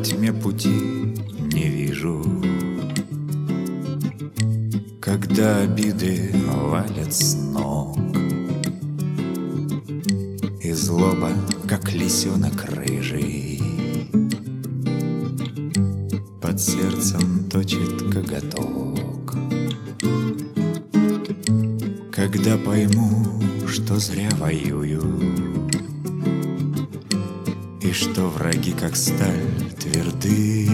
тьме пути не вижу. Когда обиды валят с ног, и злоба, как лисенок рыжий, под сердцем точит коготок. Когда пойму, что зря воюю, и что враги, как сталь, тверды,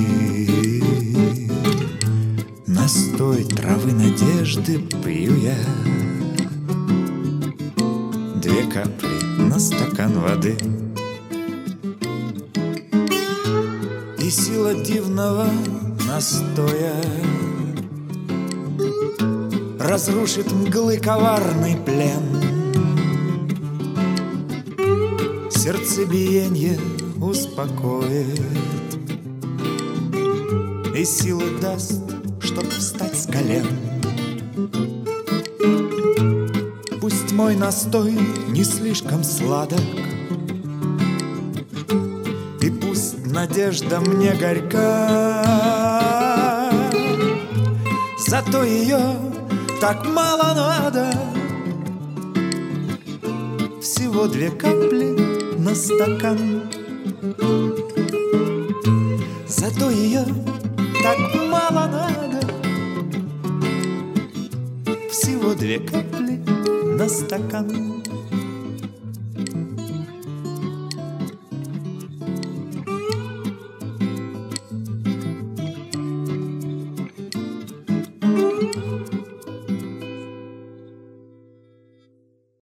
настой травы надежды пью я, 2 капли на стакан воды. И сила дивного настоя разрушит мглы коварный плен. Сердцебиенье успокоит и силы даст, чтоб встать с колен. Пусть мой настой не слишком сладок, и пусть надежда мне горька, зато ее так мало надо. Всего 2 капли на стакан, зато ее так мало надо. Всего 2 капли на стакан.